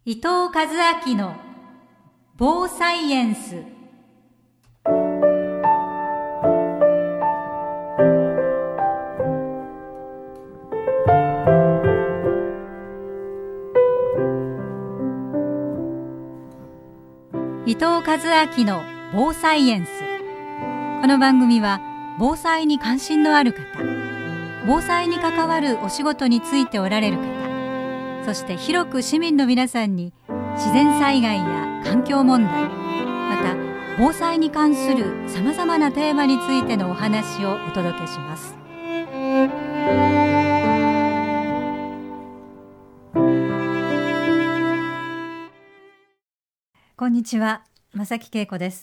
伊藤和明の防災エンス。伊藤和明の防災エンス。この番組は防災に関心のある方、防災に関わるお仕事についておられる方、そして広く市民の皆さんに自然災害や環境問題、また防災に関するさまざまなテーマについてのお話をお届けします。こんにちは、正木恵子です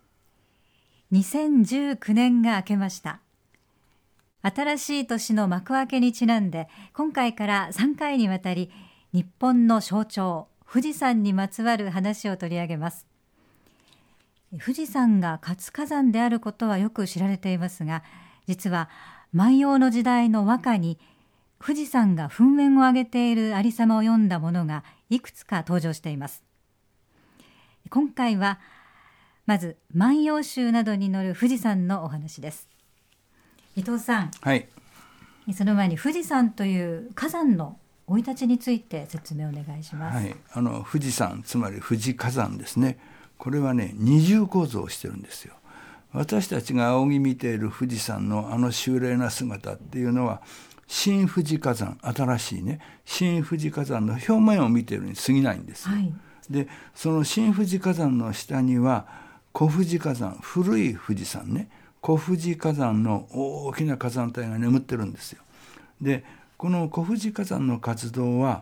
。2019年が明けました。新しい年の幕開けにちなんで、今回から3回にわたり日本の象徴富士山にまつわる話を取り上げます。富士山が活火山であることはよく知られていますが、実は万葉の時代の和歌に富士山が噴煙を上げているありさまを詠んだものがいくつか登場しています。今回はまず万葉集などに載る富士山のお話です。伊藤さん、 はい、 その前に富士山という火山の生い立ちについて説明お願いします。 はい、富士山、つまり富士火山ですね。これはね、二重構造をしてるんですよ。私たちが仰ぎ見ている富士山の秀麗な姿っていうのは、新富士火山、新しいね、新富士火山の表面を見ているに過ぎないんですよ。はい、でその新富士火山の下には小富士火山、古い富士山ね、小富士火山の大きな火山帯が眠ってるんですよ。でこの小富士火山の活動は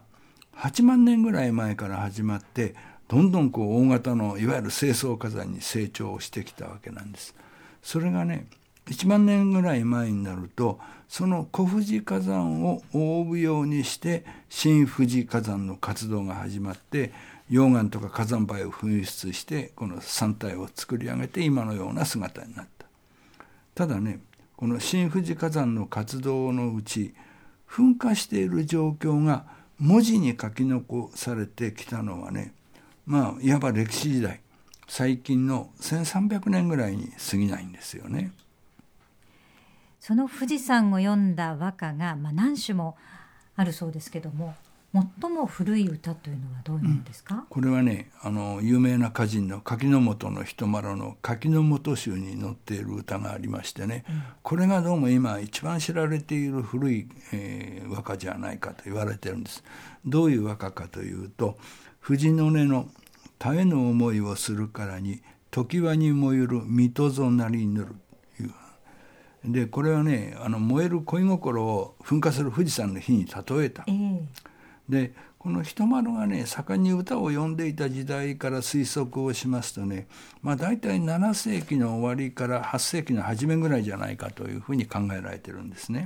8万年ぐらい前から始まって、どんどん大型のいわゆる成層火山に成長してきたわけなんです。それがね、1万年ぐらい前になると、その小富士火山を覆うようにして新富士火山の活動が始まって、溶岩とか火山灰を噴出してこの山体を作り上げて今のような姿になった。ただね、この新富士火山の活動のうち噴火している状況が文字に書き残されてきたのはね、いわば歴史時代、最近の1300年ぐらいに過ぎないんですよね。 その富士山を詠んだ和歌が、何首もあるそうですけども、最も古い歌というのはどういうのですか？ これはね、有名な歌人の柿本の人麿の柿本集に載っている歌がありましてね、これがどうも今一番知られている古い、和歌じゃないかと言われているんです。どういう和歌かというと、藤の音の絶えぬ思いをするからに常盤に燃ゆる水戸ぞなりぬる。でこれはね、燃える恋心を噴火する富士山の火に例えた。でこの人麿がね、盛んに歌を詠んでいた時代から推測をしますとね、大体7世紀の終わりから8世紀の初めぐらいじゃないかというふうに考えられてるんですね。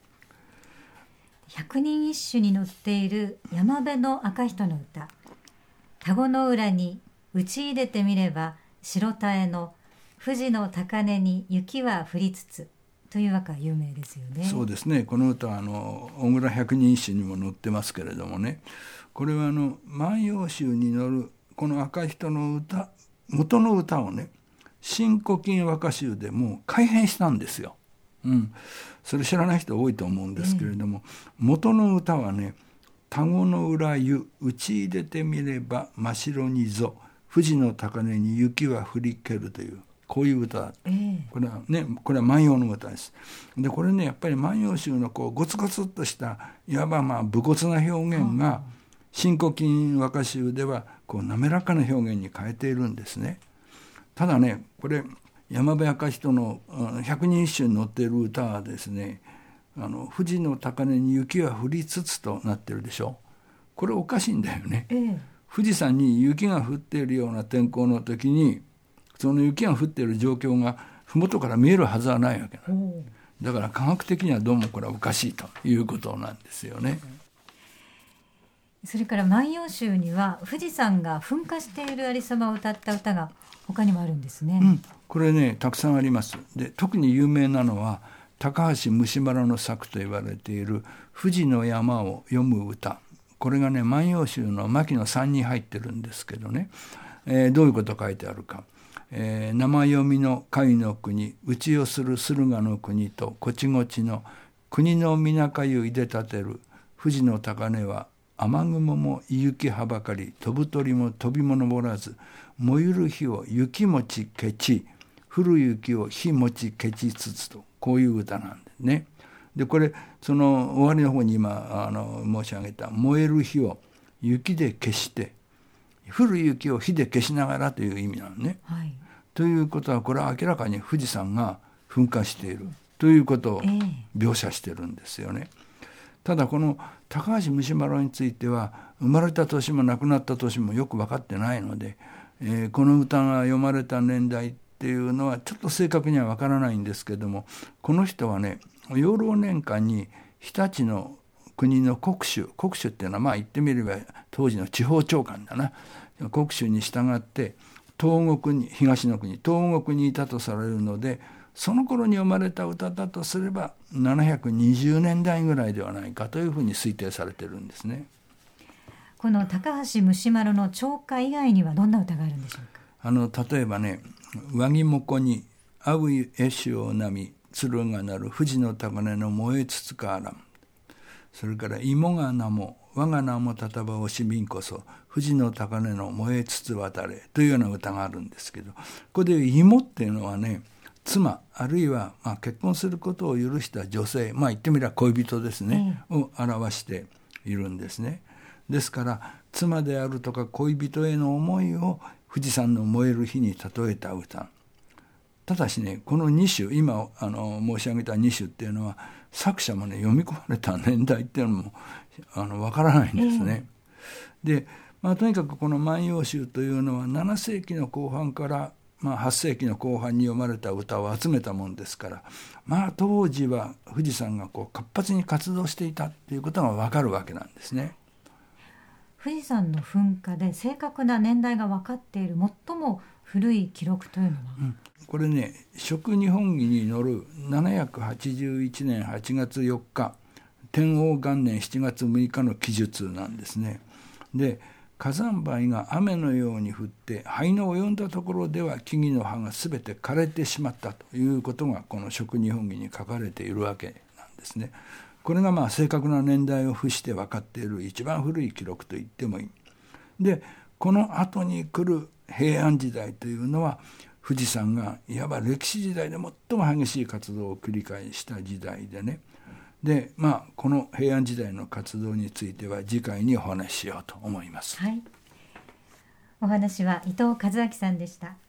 百人一首に載っている山辺の赤人の歌、田子の浦に打ち入れてみれば白田への富士の高根に雪は降りつつという和歌は有名ですよね。 そうですね。この歌は小倉百人一首にも載ってますけれどもね、これは万葉集に載るこの赤人の歌、元の歌をね、新古今和歌集でもう改編したんですよ。それ知らない人多いと思うんですけれども、元の歌はね、田子の浦湯打ち入れてみれば真っ白にぞ富士の高根に雪は降りけるという、こういう歌だった。これは万葉の歌です。でこれね、やっぱり万葉集のゴツゴツっとしたいわば武骨な表現が新古今和歌集では滑らかな表現に変えているんですね。ただね、これ山辺赤人の百人一首に載っている歌はですね、富士の高根に雪は降りつつとなってるでしょ。これおかしいんだよね。富士山に雪が降っているような天候の時に、その雪が降っている状況が麓から見えるはずはないわけだ。だから科学的にはどうもこれはおかしいということなんですよね。 それから万葉集には富士山が噴火しているありさまを歌った歌が他にもあるんですね。 これね、たくさんあります。で特に有名なのは高橋虫丸の作と言われている富士の山を詠む歌、 これがね万葉集の牧野3に入ってるんですけどね、どういうこと書いてあるか。生読みの甲斐の国、内をする駿河の国とこちごちの国のみなかゆいで立てる富士の高根は雨雲も雪はばかり、飛ぶ鳥も飛びも登らず、燃ゆる火を雪もちけち、降る雪を火もちけちつつと、こういう歌なんですね。でこれその終わりの方に今申し上げた燃える火を雪で消して降る雪を火で消しながらという意味なのね、 はい、 ということはこれは明らかに富士山が噴火しているということを描写してるんですよね。ただこの高橋虫丸については生まれた年も亡くなった年もよく分かってないので、この歌が読まれた年代っていうのはちょっと正確には分からないんですけども、この人はね養老年間に日立の国の国主っていうのはまあ言ってみれば当時の地方長官だな、国主に従って東国に東の国東国にいたとされるので、その頃に生まれた歌だとすれば720年代ぐらいではないかというふうに推定されてるんですね。 この高橋虫丸の長歌以外にはどんな歌があるんでしょうか。 例えばね、和木もこにあういえしをなみ鶴が鳴る富士の高根の燃えつつかあらん、それから芋が名も我が名もたたばおしみんこそ富士の高根の燃えつつ渡れというような歌があるんですけど、ここで芋っていうのはね妻あるいは結婚することを許した女性、言ってみれば恋人ですね、を表しているんですね。ですから妻であるとか恋人への思いを富士山の燃える火に例えた歌。ただしねこの2首今申し上げた2首っていうのは作者もね読み込まれた年代っていうのもわからないんですね。で、とにかくこの万葉集というのは7世紀の後半から8世紀の後半に読まれた歌を集めたもんですから、当時は富士山が活発に活動していたっていうことがわかるわけなんですね。 富士山の噴火で正確な年代が分かっている最も古い記録というのは、 これね食日本紀に載る781年8月4日天王元年7月6日の記述なんですね。で火山灰が雨のように降って灰の及んだところでは木々の葉がすべて枯れてしまったということがこの食日本紀に書かれているわけなんですね。これが正確な年代を付して分かっている一番古い記録と言ってもいい。でこの後に来る平安時代というのは富士山がいわば歴史時代で最も激しい活動を繰り返した時代でね。でこの平安時代の活動については次回にお話ししようと思います。 はい、お話は伊藤和明さんでした。